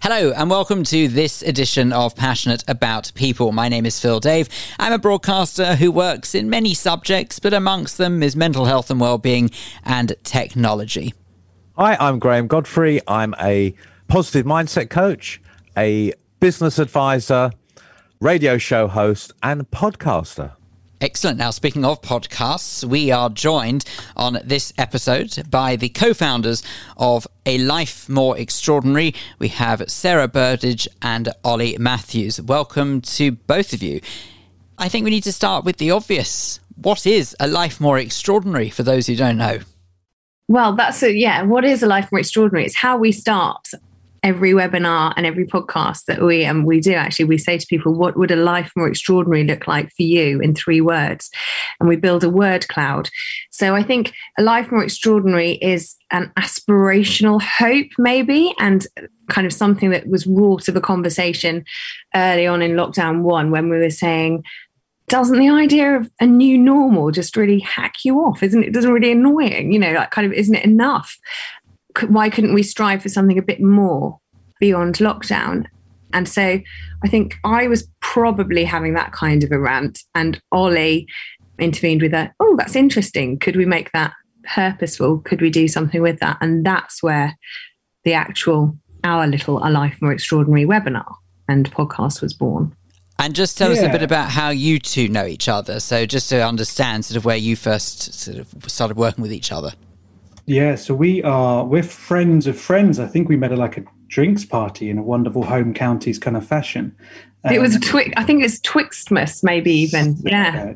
Hello and welcome to this edition of Passionate About People. My name is Phil Dave. I'm a broadcaster who works in many subjects, but amongst them is mental health and well-being and technology. Hi, I'm Graham Godfrey. I'm a positive mindset coach, a business advisor, radio show host and podcaster. Excellent. Now, speaking of podcasts, we are joined on this episode by the co-founders of A Life More Extraordinary. We have Sarah Burdage and Ollie Matthews. Welcome to both of you. I think we need to start with the obvious. What is A Life More Extraordinary for those who don't know? Well, what is A Life More Extraordinary? It's how we start every webinar and every podcast that we do. Actually, we say to people, what would a life more extraordinary look like for you in 3 words? And we build a word cloud. So I think a life more extraordinary is an aspirational hope, maybe, and kind of something that was wrought of a conversation early on in lockdown 1 when we were saying, doesn't the idea of a new normal just really hack you off? Isn't it really annoying? Isn't it enough? Why couldn't we strive for something a bit more beyond lockdown? And so I think I was probably having that kind of a rant, and Ollie intervened with that's interesting. Could we make that purposeful? Could we do something with that? And that's where our little A Life More Extraordinary webinar and podcast was born. And just tell us a bit about how you two know each other. So just to understand sort of where you first sort of started working with each other. Yeah, so we're friends of friends. I think we met at like a drinks party in a wonderful home counties kind of fashion. It was I think it's Twixtmas, maybe even. Yeah.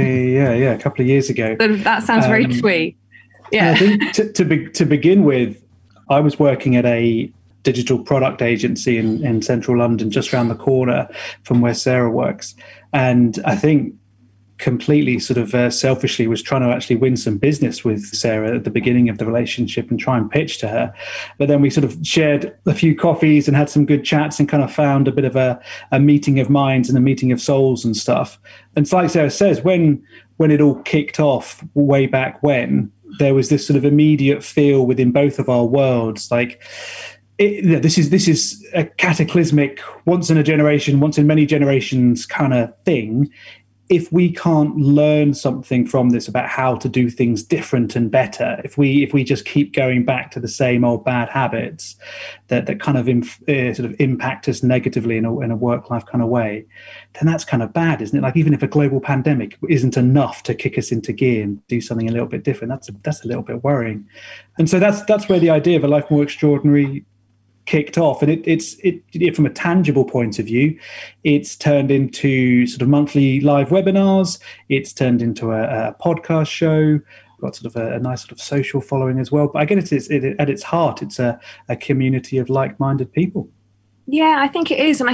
A couple of years ago. That sounds very twee. Yeah. I think to begin with, I was working at a digital product agency in central London, just around the corner from where Sarah works. And I think completely sort of selfishly was trying to actually win some business with Sarah at the beginning of the relationship and try and pitch to her. But then we sort of shared a few coffees and had some good chats and kind of found a bit of a meeting of minds and a meeting of souls and stuff. And so like Sarah says, when it all kicked off way back when, there was this sort of immediate feel within both of our worlds, like, this is a cataclysmic, once in a generation, once in many generations kind of thing. If we can't learn something from this about how to do things different and better, if we just keep going back to the same old bad habits that kind of sort of impact us negatively in a work-life kind of way, then that's kind of bad, isn't it? Like, even if a global pandemic isn't enough to kick us into gear and do something a little bit different, that's a little bit worrying. And so that's where the idea of A Life More Extraordinary kicked off, and it from a tangible point of view, it's turned into sort of monthly live webinars. It's turned into a podcast show. Got sort of a nice sort of social following as well. But again, it's at its heart, it's a community of like-minded people. Yeah, I think it is, and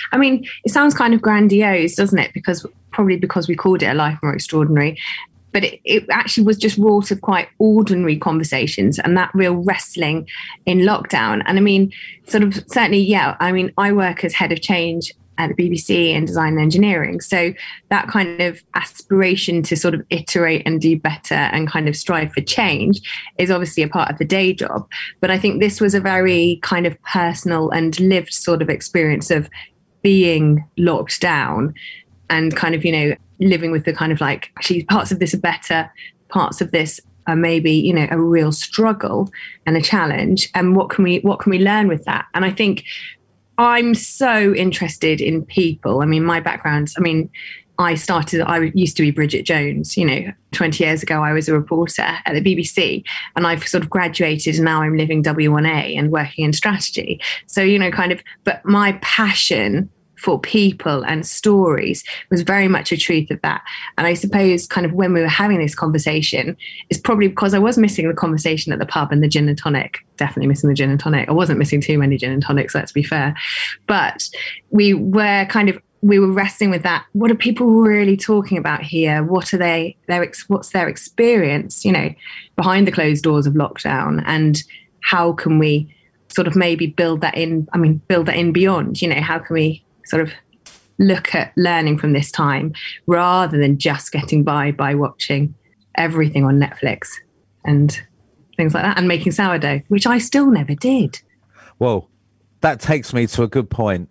it sounds kind of grandiose, doesn't it? Because we called it A Life More Extraordinary. But it actually was just wrought of quite ordinary conversations and that real wrestling in lockdown. And certainly, I work as head of change at the BBC in design and engineering. So that kind of aspiration to sort of iterate and do better and kind of strive for change is obviously a part of the day job. But I think this was a very kind of personal and lived sort of experience of being locked down and kind of, living with the kind of like, actually parts of this are better, parts of this are maybe, a real struggle and a challenge. And what can we learn with that? And I think I'm so interested in people. My background, I used to be Bridget Jones, 20 years ago, I was a reporter at the BBC, and I've sort of graduated and now I'm living W1A and working in strategy. So, but my passion for people and stories was very much a truth of that. And I suppose kind of when we were having this conversation, it's probably because I was missing the conversation at the pub and the gin and tonic, definitely missing the gin and tonic. I wasn't missing too many gin and tonics, let's be fair. But we were wrestling with that. What are people really talking about here? What are what's their experience, behind the closed doors of lockdown? And how can we sort of maybe build that in beyond, how can we sort of look at learning from this time rather than just getting by watching everything on Netflix and things like that and making sourdough, which I still never did. Whoa. that takes me to a good point.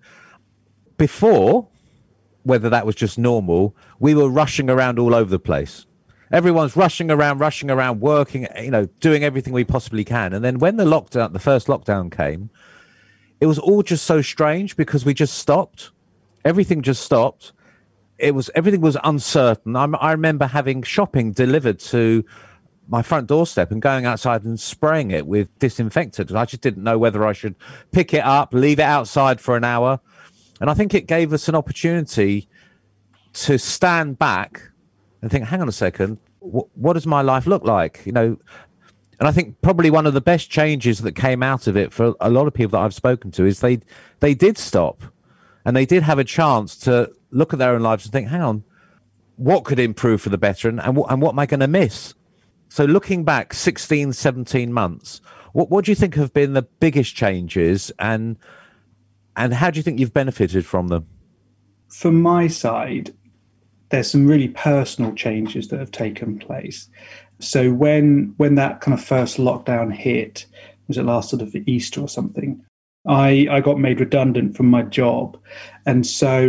Before, whether that was just normal, we were rushing around all over the place. Everyone's rushing around, working, doing everything we possibly can. And then when the first lockdown came, it was all just so strange because we just stopped. Everything just stopped. Everything was uncertain. I remember having shopping delivered to my front doorstep and going outside and spraying it with disinfectant. And I just didn't know whether I should pick it up, leave it outside for an hour. And I think it gave us an opportunity to stand back and think, hang on a second, what does my life look like? And I think probably one of the best changes that came out of it for a lot of people that I've spoken to is they did stop and they did have a chance to look at their own lives and think, hang on, what could improve for the better and what am I going to miss? So looking back 16, 17 months, what do you think have been the biggest changes and how do you think you've benefited from them? From my side, there's some really personal changes that have taken place. So when that kind of first lockdown hit, was it last sort of Easter or something, I got made redundant from my job. And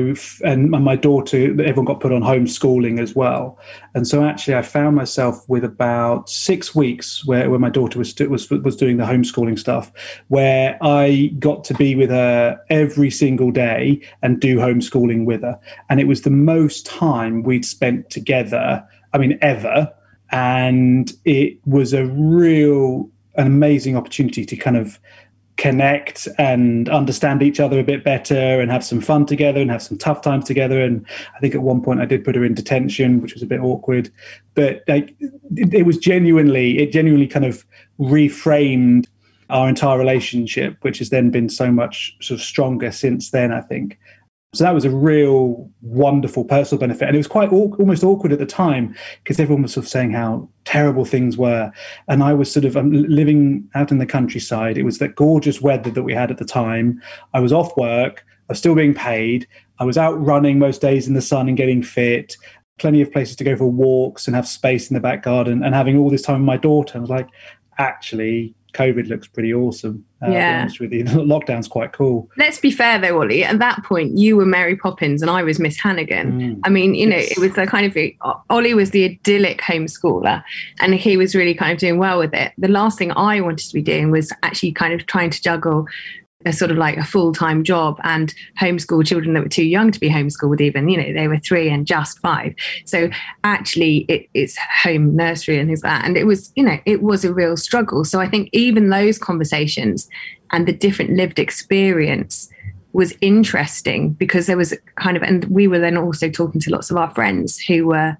my daughter, everyone got put on homeschooling as well. And so actually I found myself with about 6 weeks where my daughter was doing the homeschooling stuff, where I got to be with her every single day and do homeschooling with her. And it was the most time we'd spent together, ever. And it was an amazing opportunity to kind of connect and understand each other a bit better and have some fun together and have some tough times together. And I think at one point I did put her in detention, which was a bit awkward, but it genuinely kind of reframed our entire relationship, which has then been so much sort of stronger since then, I think. So that was a real wonderful personal benefit. And it was quite almost awkward at the time because everyone was sort of saying how terrible things were. And I was sort of living out in the countryside. It was that gorgeous weather that we had at the time. I was off work. I was still being paid. I was out running most days in the sun and getting fit. Plenty of places to go for walks and have space in the back garden and having all this time with my daughter. I was like, actually, COVID looks pretty awesome. To be honest with you. Lockdown's quite cool. Let's be fair though, Ollie. At that point, you were Mary Poppins and I was Miss Hannigan. Yes. It was the kind of Ollie was the idyllic homeschooler, and he was really kind of doing well with it. The last thing I wanted to be doing was actually kind of trying to juggle a sort of like a full-time job and homeschool children that were too young to be homeschooled even. They were 3 and just 5. So actually it's home nursery and things like that. And it was, it was a real struggle. So I think even those conversations and the different lived experience was interesting because there was and we were then also talking to lots of our friends who were,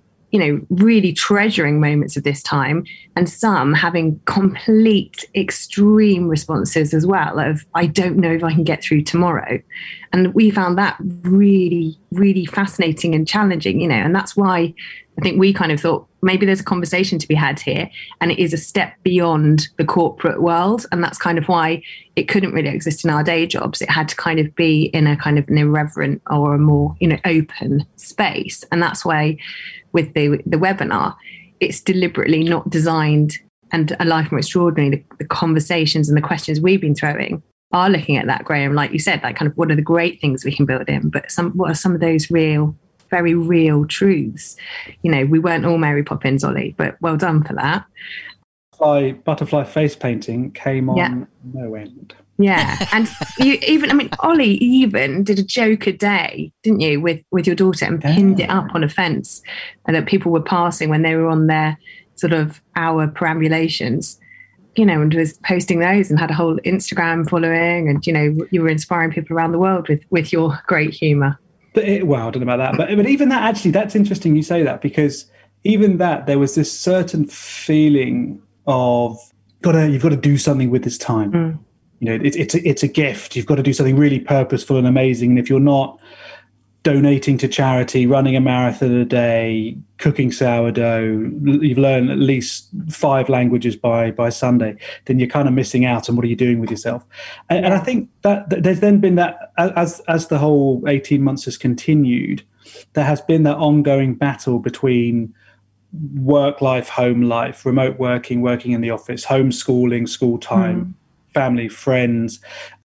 really treasuring moments of this time, and some having complete extreme responses as well of, I don't know if I can get through tomorrow. And we found that really, really fascinating and challenging, and that's why I think we kind of thought maybe there's a conversation to be had here, and it is a step beyond the corporate world. And that's kind of why it couldn't really exist in our day jobs. It had to kind of be in a kind of an irreverent or a more, open space. And that's why with the webinar, it's deliberately not designed, and A Life More Extraordinary, the conversations and the questions we've been throwing are looking at that, Graham, like you said, like kind of what are the great things we can build in, but what are some of those very real truths? We weren't all Mary Poppins, Ollie, but well done for that. Butterfly face painting came on no end. Yeah. And Ollie even did a joke a day, didn't you, with your daughter, and pinned it up on a fence and that people were passing when they were on their sort of hour perambulations, and was posting those and had a whole Instagram following, and, you were inspiring people around the world with your great humour. But I don't know about that. But even that, actually, that's interesting you say that, because even that, there was this certain feeling of you've got to do something with this time. It's a gift. You've got to do something really purposeful and amazing. And if you're not donating to charity, running a marathon a day, cooking sourdough, you've learned at least 5 languages by Sunday, then you're kind of missing out on what are you doing with yourself. And I think that there's then been that, as the whole 18 months has continued, there has been that ongoing battle between work life, home life, remote working in the office, homeschooling, school time, family, friends.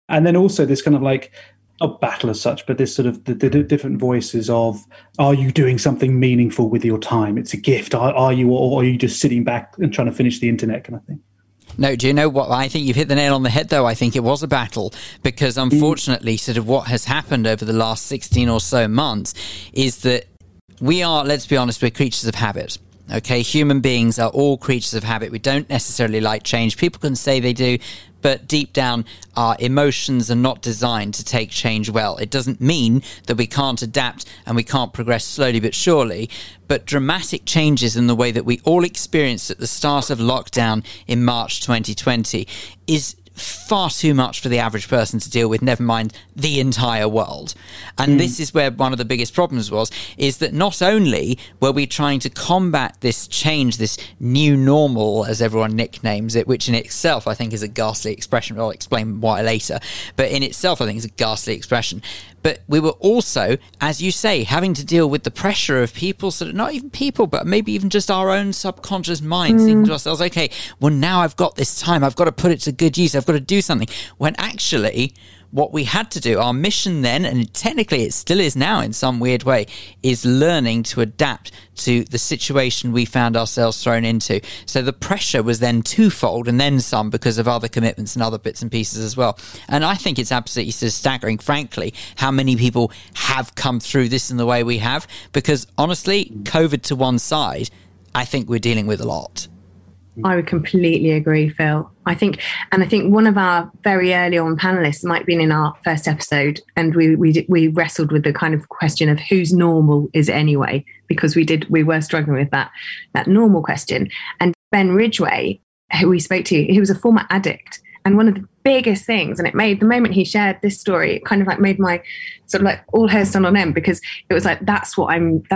And then also this kind of like, not battle as such, but this sort of the different voices of, are you doing something meaningful with your time? It's a gift. Are you, or are you just sitting back and trying to finish the internet kind of thing? No, do you know what? I think you've hit the nail on the head, though. I think it was a battle because, unfortunately, sort of what has happened over the last 16 or so months is that we are, let's be honest, we're creatures of habit. Okay, human beings are all creatures of habit. We don't necessarily like change. People can say they do, but deep down, our emotions are not designed to take change well. It doesn't mean that we can't adapt and we can't progress slowly but surely, but dramatic changes in the way that we all experienced at the start of lockdown in March 2020 is far too much for the average person to deal with, never mind the entire world. And this is where one of the biggest problems was, is that not only were we trying to combat this change, this new normal, as everyone nicknames it, which in itself I think is a ghastly expression. I'll explain why later. But in itself I think is a ghastly expression. But we were also, as you say, having to deal with the pressure of people, sort of not even people, but maybe even just our own subconscious minds, thinking to ourselves, okay, well, now I've got this time, I've got to put it to good use, I've got to do something. When actually, what we had to do, our mission then, and technically it still is now in some weird way, is learning to adapt to the situation we found ourselves thrown into. So the pressure was then twofold and then some because of other commitments and other bits and pieces as well. And I think it's absolutely staggering, frankly, how many people have come through this in the way we have. Because honestly, COVID to one side, I think we're dealing with a lot. I would completely agree, Phil. I think one of our very early on panelists might have been in our first episode, and we wrestled with the kind of question of whose normal is it anyway, because we were struggling with that normal question. And Ben Ridgway, who we spoke to, he was a former addict, and one of the biggest things, and it made, the moment he shared this story, it kind of like made my sort of like all hair stand on end, because it was like that's why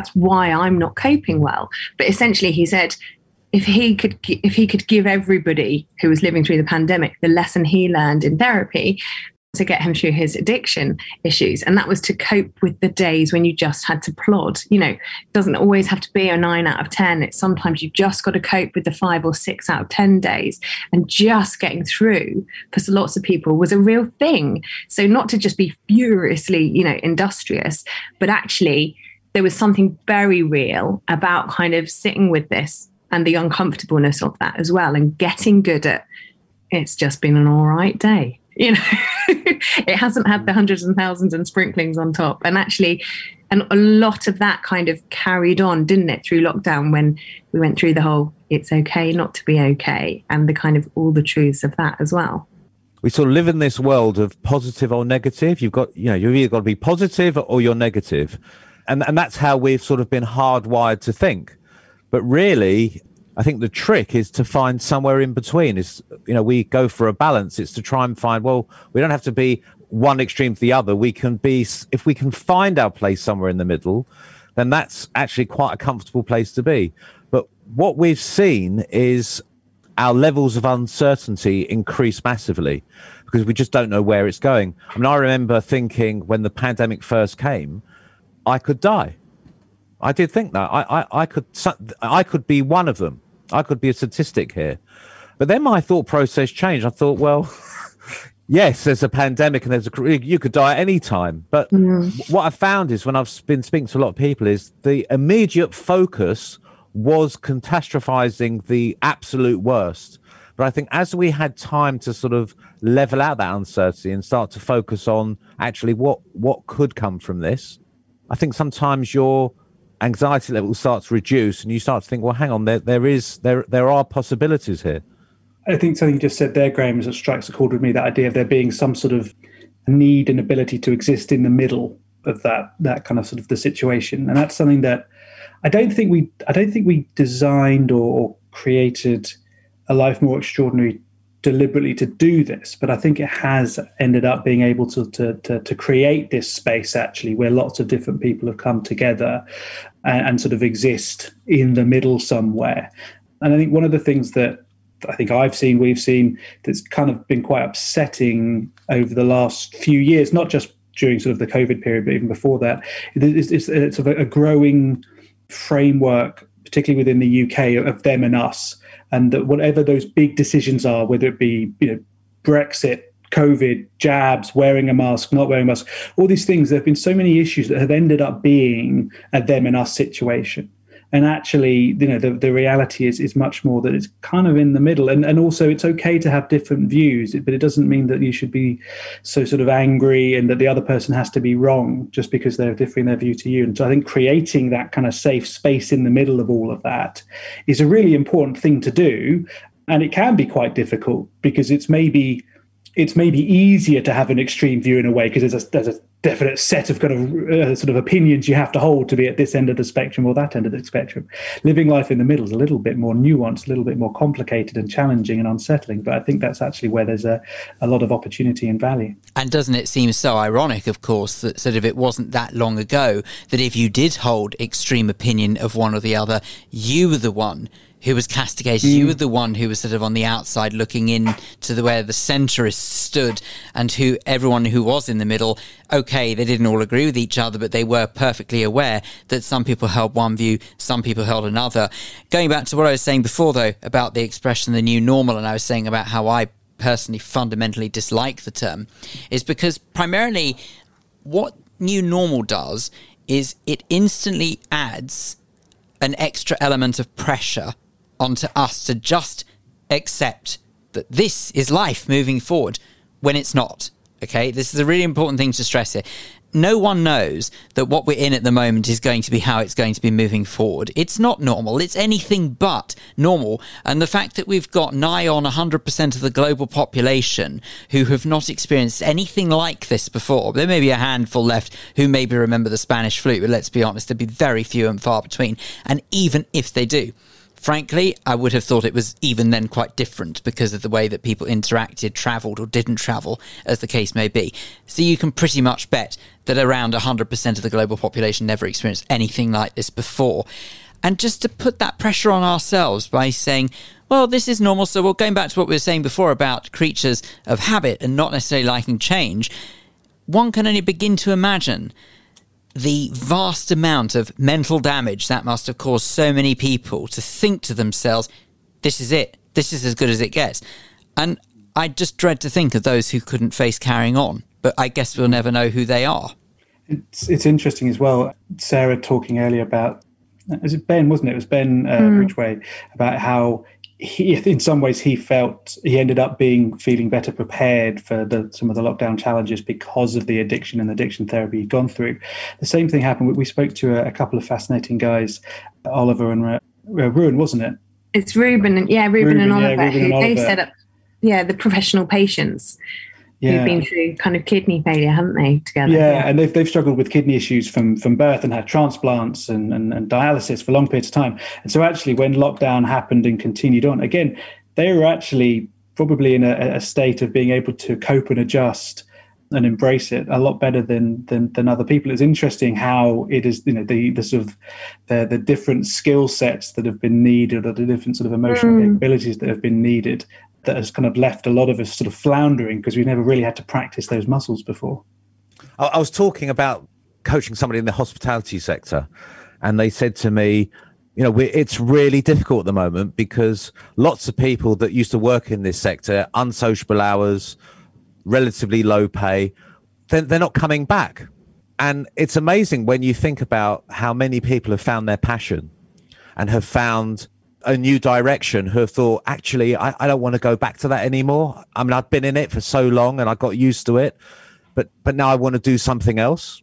I'm not coping well. But essentially, he said, if he could give everybody who was living through the pandemic the lesson he learned in therapy to get him through his addiction issues, and that was to cope with the days when you just had to plod. You know, it doesn't always have to be a 9 out of 10. It's sometimes you've just got to cope with the 5 or 6 out of 10 days, and just getting through for lots of people was a real thing. So not to just be furiously, industrious, but actually there was something very real about kind of sitting with this and the uncomfortableness of that as well, and getting good at, it's just been an all right day. It hasn't had the hundreds and thousands and sprinklings on top. And actually, and a lot of that kind of carried on, didn't it, through lockdown, when we went through the whole, it's okay not to be okay, and the kind of all the truths of that as well. We sort of live in this world of positive or negative. You've either got to be positive or you're negative. And that's how we've sort of been hardwired to think. But really, I think the trick is to find somewhere in between. We go for a balance. It's to try and find, well, we don't have to be one extreme to the other. We can be, if we can find our place somewhere in the middle, then that's actually quite a comfortable place to be. But what we've seen is our levels of uncertainty increase massively because we just don't know where it's going. I mean, I remember thinking when the pandemic first came, I could die. I did think that I could be one of them. I could be a statistic here. But then my thought process changed. I thought, well, yes, there's a pandemic and you could die at any time. But what I found is when I've been speaking to a lot of people is the immediate focus was catastrophizing the absolute worst. But I think as we had time to sort of level out that uncertainty and start to focus on actually what could come from this, I think sometimes your anxiety level starts to reduce and you start to think, well, hang on, there are possibilities here. I think something you just said there, Graham, is that strikes a chord with me, that idea of there being some sort of need and ability to exist in the middle of that kind of sort of the situation. And that's something that I don't think we designed or created A Life More Extraordinary deliberately to do this, but I think it has ended up being able to create this space actually where lots of different people have come together and sort of exist in the middle somewhere. And I think one of the things that I think we've seen that's kind of been quite upsetting over the last few years, not just during sort of the COVID period, but even before that, it's sort of a growing framework, particularly within the UK, of them and us. And that whatever those big decisions are, whether it be Brexit, COVID, jabs, wearing a mask, not wearing a mask, all these things. There have been so many issues that have ended up being a them and us situation. And actually, the reality is much more that it's kind of in the middle. And also, it's okay to have different views, but it doesn't mean that you should be so sort of angry and that the other person has to be wrong just because they're differing their view to you. And so I think creating that kind of safe space in the middle of all of that is a really important thing to do. And it can be quite difficult because it's maybe easier to have an extreme view in a way because there's a definite set of kind of sort of opinions you have to hold to be at this end of the spectrum or that end of the spectrum. Living life in the middle is a little bit more nuanced, a little bit more complicated and challenging and unsettling. But I think that's actually where there's a lot of opportunity and value. And doesn't it seem so ironic, of course, that sort of it wasn't that long ago that if you did hold extreme opinion of one or the other, you were the one who was castigated. You were the one who was sort of on the outside looking in to where the centrists stood, and who everyone who was in the middle, okay, they didn't all agree with each other, but they were perfectly aware that some people held one view, some people held another. Going back to what I was saying before, though, about the expression the new normal, and I was saying about how I personally fundamentally dislike the term, is because primarily what new normal does is it instantly adds an extra element of pressure onto us to just accept that this is life moving forward when it's not. Okay, this is a really important thing to stress here. No one knows that what we're in at the moment is going to be how it's going to be moving forward. It's not normal. It's anything but normal. And the fact that we've got nigh on 100% of the global population who have not experienced anything like this before. There may be a handful left who maybe remember the Spanish flu, but let's be honest, there'd be very few and far between. And even if they do, frankly, I would have thought it was even then quite different because of the way that people interacted, travelled or didn't travel, as the case may be. So you can pretty much bet that around 100% of the global population never experienced anything like this before. And just to put that pressure on ourselves by saying, well, this is normal. So we're going back to what we were saying before about creatures of habit and not necessarily liking change. One can only begin to imagine the vast amount of mental damage that must have caused so many people to think to themselves, this is it. This is as good as it gets. And I just dread to think of those who couldn't face carrying on. But I guess we'll never know who they are. It's interesting as well. Sarah talking earlier about, was it Ben, wasn't it? It was Ben Ridgway, about how he, in some ways, he felt he ended up feeling better prepared for some of the lockdown challenges because of the addiction and addiction therapy he'd gone through. The same thing happened. We spoke to a couple of fascinating guys, Oliver and Ruin, wasn't it? It's Ruben and Oliver, who they set up, the professional patients who've been through kind of kidney failure, haven't they, together? Yeah, and they've struggled with kidney issues from birth and had transplants and dialysis for long periods of time. And so actually when lockdown happened and continued on, again, they were actually probably in a state of being able to cope and adjust and embrace it a lot better than other people. It's interesting how it is, the sort of the different skill sets that have been needed, or the different sort of emotional capabilities that have been needed, that has kind of left a lot of us sort of floundering because we've never really had to practice those muscles before. I was talking about coaching somebody in the hospitality sector, and they said to me, it's really difficult at the moment because lots of people that used to work in this sector, unsociable hours, relatively low pay, they're not coming back. And it's amazing when you think about how many people have found their passion and have found a new direction, who have thought, actually, I don't want to go back to that anymore. I mean, I've been in it for so long and I got used to it, but now I want to do something else.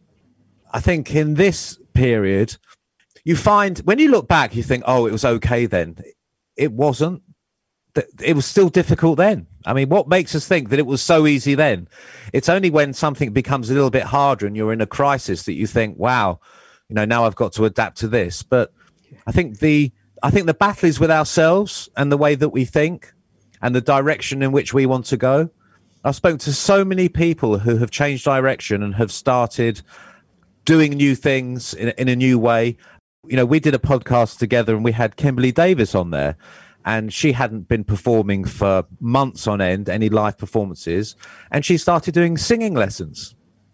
I think in this period, you find when you look back, you think, oh, it was okay then. It wasn't. It was still difficult then. I mean, what makes us think that it was so easy then? It's only when something becomes a little bit harder and you're in a crisis that you think, wow, now I've got to adapt to this. But I think the battle is with ourselves and the way that we think and the direction in which we want to go. I've spoken to so many people who have changed direction and have started doing new things in a new way. We did a podcast together and we had Kimberly Davis on there, and she hadn't been performing for months on end, any live performances, and she started doing singing lessons.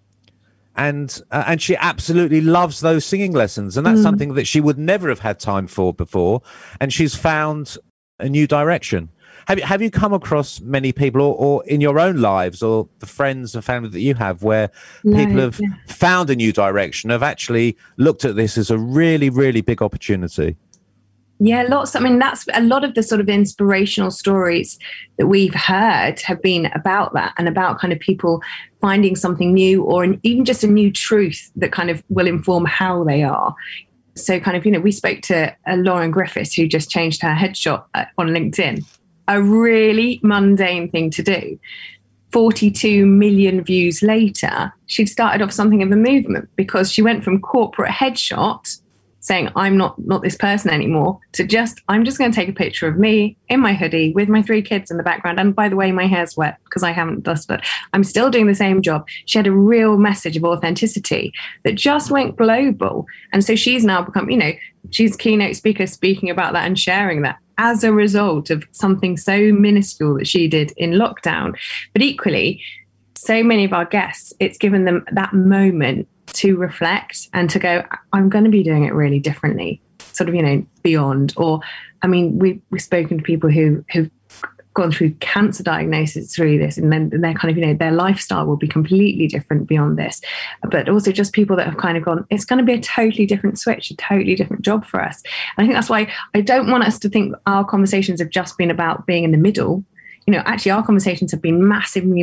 And she absolutely loves those singing lessons. And that's something that she would never have had time for before. And she's found a new direction. Have you come across many people, or in your own lives, or the friends and family that you have, where people have found a new direction, have actually looked at this as a really, really big opportunity? Yeah, lots. I mean, that's a lot of the sort of inspirational stories that we've heard have been about that, and about kind of people finding something new, or even just a new truth that kind of will inform how they are. So kind of, we spoke to Lauren Griffiths, who just changed her headshot on LinkedIn. A really mundane thing to do. 42 million views later, she'd started off something of a movement, because she went from corporate headshot saying, I'm not this person anymore, to I'm just going to take a picture of me in my hoodie with my 3 kids in the background. And by the way, my hair's wet because I haven't dusted it. I'm still doing the same job. She had a real message of authenticity that just went global. And so she's now become, she's a keynote speaker speaking about that and sharing that as a result of something so minuscule that she did in lockdown. But equally, so many of our guests, it's given them that moment to reflect and to go, I'm going to be doing it really differently, sort of, beyond. Or, I mean, we've spoken to people who've gone through cancer diagnosis through this, and then they're kind of, their lifestyle will be completely different beyond this. But also just people that have kind of gone, it's going to be a totally different switch, a totally different job for us. And I think that's why I don't want us to think our conversations have just been about being in the middle. Actually, our conversations have been massively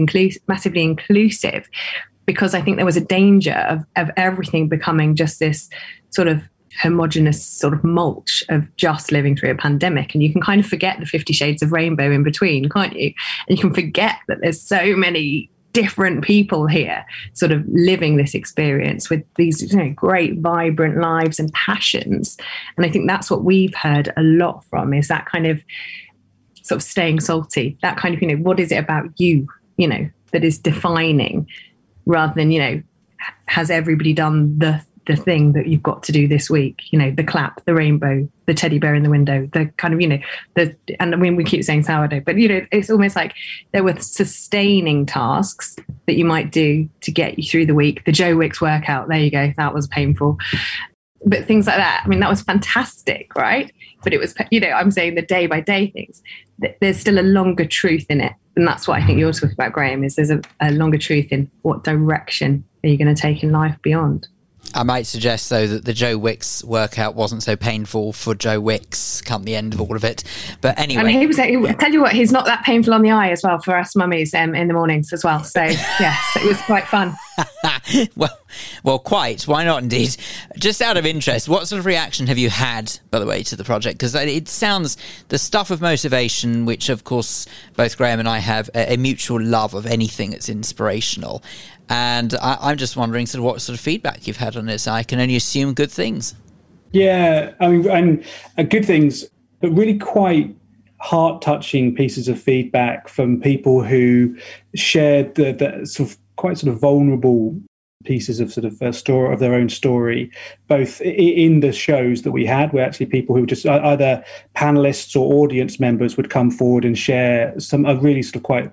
inclusive, because I think there was a danger of everything becoming just this sort of homogenous sort of mulch of just living through a pandemic. And you can kind of forget the 50 shades of rainbow in between, can't you? And you can forget that there's so many different people here sort of living this experience with these great, vibrant lives and passions. And I think that's what we've heard a lot from, is that kind of sort of staying salty, that kind of, what is it about you, that is defining, rather than, has everybody done the thing that you've got to do this week, the clap, the rainbow, the teddy bear in the window, the kind of, and I mean, we keep saying sourdough, but, it's almost like there were sustaining tasks that you might do to get you through the week. The Joe Wicks workout, there you go, that was painful. But things like that, I mean, that was fantastic, right? But it was, I'm saying the day by day things, there's still a longer truth in it. And that's what I think you're talking about, Graham, is there's a longer truth in what direction are you going to take in life beyond. I might suggest, though, that the Joe Wicks workout wasn't so painful for Joe Wicks come the end of all of it. But anyway. And I tell you what, he's not that painful on the eye as well for us mummies in the mornings as well. So, yes, it was quite fun. Well, quite. Why not, indeed? Just out of interest, what sort of reaction have you had, by the way, to the project? Because it sounds the stuff of motivation, which, of course, both Graham and I have a mutual love of anything that's inspirational. And I'm just wondering sort of what sort of feedback you've had on this. I can only assume good things. Yeah, I mean, and good things, but really quite heart-touching pieces of feedback from people who shared the sort of quite sort of vulnerable pieces of sort of a story of their own story, both in the shows that we had, where actually people who were just either panelists or audience members would come forward and share a really sort of quite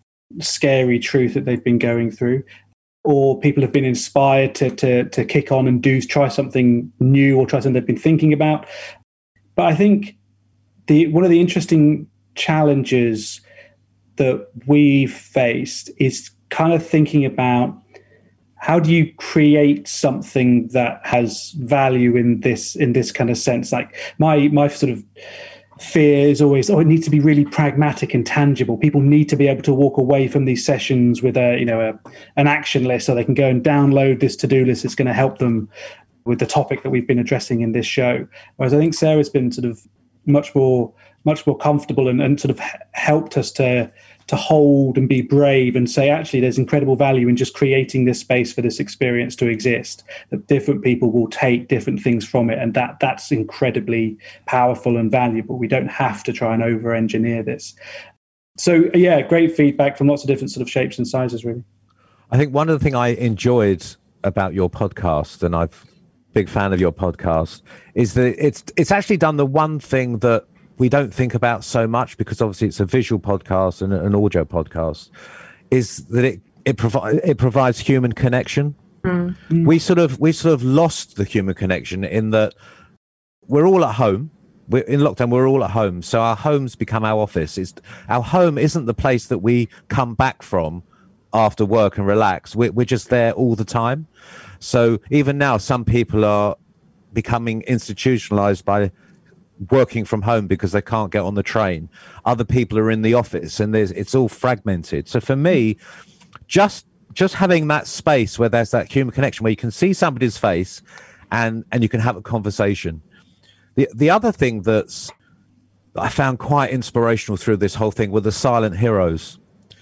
scary truth that they've been going through, or people have been inspired to kick on and try something new, or try something they've been thinking about. But I think one of the interesting challenges that we've faced is kind of thinking about, how do you create something that has value in this kind of sense? Like my sort of fear is always, it needs to be really pragmatic and tangible. People need to be able to walk away from these sessions with an action list, so they can go and download this to-do list. It's going to help them with the topic that we've been addressing in this show. Whereas I think Sarah's been sort of much more comfortable and sort of helped us to hold and be brave and say, actually, there's incredible value in just creating this space for this experience to exist, that different people will take different things from it. And that's incredibly powerful and valuable. We don't have to try and over-engineer this. So, yeah, great feedback from lots of different sort of shapes and sizes, really. I think one of the things I enjoyed about your podcast, and I'm a big fan of your podcast, is that it's actually done the one thing that we don't think about so much, because obviously it's a visual podcast and an audio podcast, is that it provides human connection. Mm. We sort of lost the human connection in that we're all at home, we're in lockdown, we're all at home. So our homes become our office. Our home isn't the place that we come back from after work and relax. We're just there all the time. So even now, some people are becoming institutionalized by working from home because they can't get on the train. Other people are in the office, and it's all fragmented. So for me, just having that space where there's that human connection, where you can see somebody's face and you can have a conversation. The other thing that I found quite inspirational through this whole thing were the silent heroes.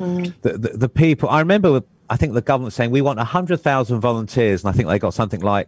The people, I remember, I think the government saying we want 100,000 volunteers, and I think they got something like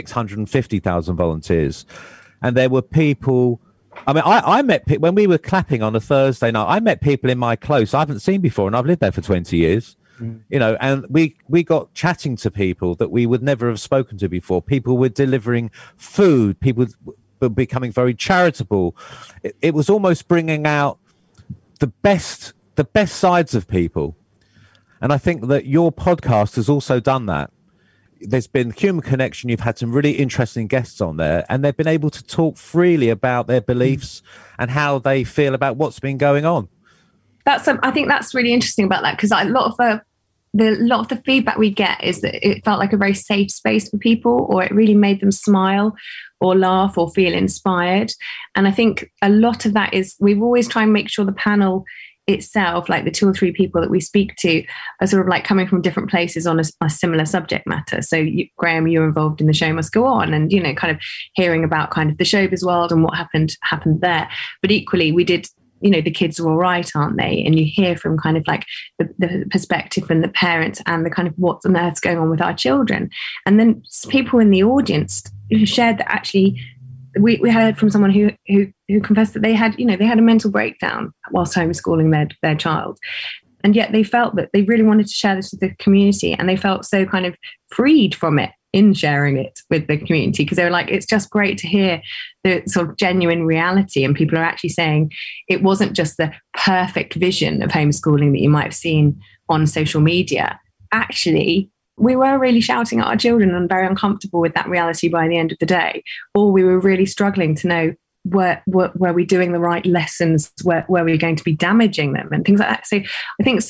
650,000 volunteers. And there were people, I mean, I met people, when we were clapping on a Thursday night, I met people in my close I haven't seen before, and I've lived there for 20 years. You know, and we got chatting to people that we would never have spoken to before. People were delivering food. People were becoming very charitable. It was almost bringing out the best sides of people. And I think that your podcast has also done that. There's been human connection. You've had some really interesting guests on there, and they've been able to talk freely about their beliefs and how they feel about what's been going on. I think that's really interesting about that, because a lot of the feedback we get is that it felt like a very safe space for people, or it really made them smile or laugh or feel inspired. And I think a lot of that is, we've always tried and make sure the panel itself, like the 2 or 3 people that we speak to, are sort of like coming from different places on a similar subject matter. So Graham, you're involved in The Show Must Go On, and, you know, kind of hearing about kind of the showbiz world and what happened there. But equally, we did, you know, the kids are all right, aren't they? And you hear from kind of like the perspective from the parents and the kind of what's on earth's going on with our children. And then people in the audience who shared that actually, we heard from someone who confessed that they had a mental breakdown whilst homeschooling their child. And yet they felt that they really wanted to share this with the community, and they felt so kind of freed from it in sharing it with the community, because they were like, it's just great to hear the sort of genuine reality. And people are actually saying it wasn't just the perfect vision of homeschooling that you might have seen on social media. Actually, we were really shouting at our children and very uncomfortable with that reality by the end of the day, or we were really struggling to know were we doing the right lessons, were we going to be damaging them, and things like that. So I think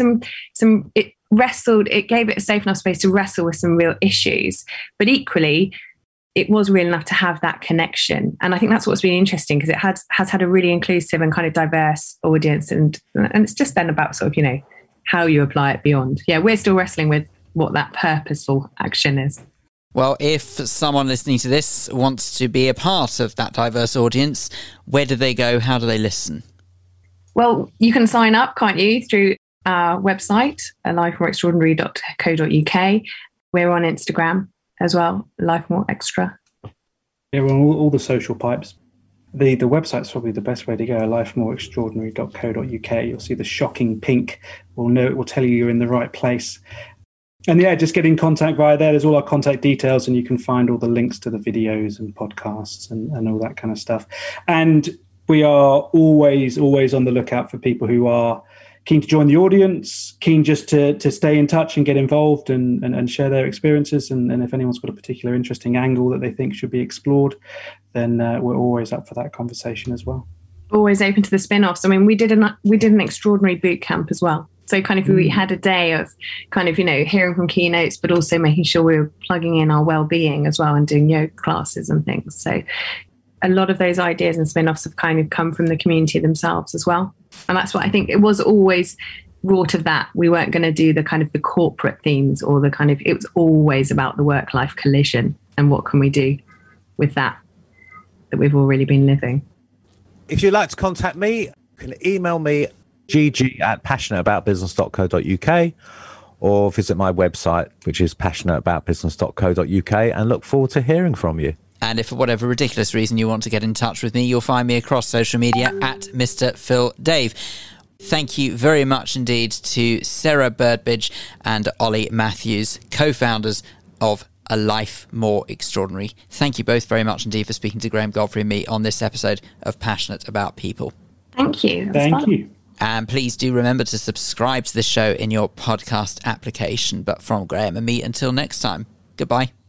it gave it a safe enough space to wrestle with some real issues, but equally it was real enough to have that connection. And I think that's what's been interesting, because it has had a really inclusive and kind of diverse audience, and it's just then about sort of, you know, how you apply it beyond. Yeah, we're still wrestling with what that purposeful action is. Well, if someone listening to this wants to be a part of that diverse audience, where do they go? How do they listen? Well, you can sign up, can't you, through our website, lifemoreextraordinary.co.uk. We're on Instagram as well, Life More Extra. Yeah, we're on all the social pipes. The website's probably the best way to go, lifemoreextraordinary.co.uk. You'll see the shocking pink. It will tell you you're in the right place. And yeah, just get in contact via there. There's all our contact details, and you can find all the links to the videos and podcasts and all that kind of stuff. And we are always on the lookout for people who are keen to join the audience, keen just to stay in touch and get involved and share their experiences. And if anyone's got a particular interesting angle that they think should be explored, then we're always up for that conversation as well. Always open to the spin-offs. I mean, we did an extraordinary boot camp as well. So kind of we had a day of kind of, you know, hearing from keynotes, but also making sure we were plugging in our well-being as well and doing yoga classes and things. So a lot of those ideas and spin-offs have kind of come from the community themselves as well. And that's what I think, it was always wrought of that. We weren't going to do the kind of the corporate themes or the kind of, it was always about the work-life collision and what can we do with that we've already been living. If you'd like to contact me, you can email me gg@passionateaboutbusiness.co.uk, or visit my website, which is passionateaboutbusiness.co.uk, and look forward to hearing from you. And if for whatever ridiculous reason you want to get in touch with me, you'll find me across social media at Mr. Phil Dave. Thank you very much indeed to Sarah Burbidge and Ollie Matthews, co-founders of A Life More Extraordinary. Thank you both very much indeed for speaking to Graham Godfrey and me on this episode of Passionate About People. Thank you. Thank you. And please do remember to subscribe to the show in your podcast application. But from Graham and me, until next time, goodbye.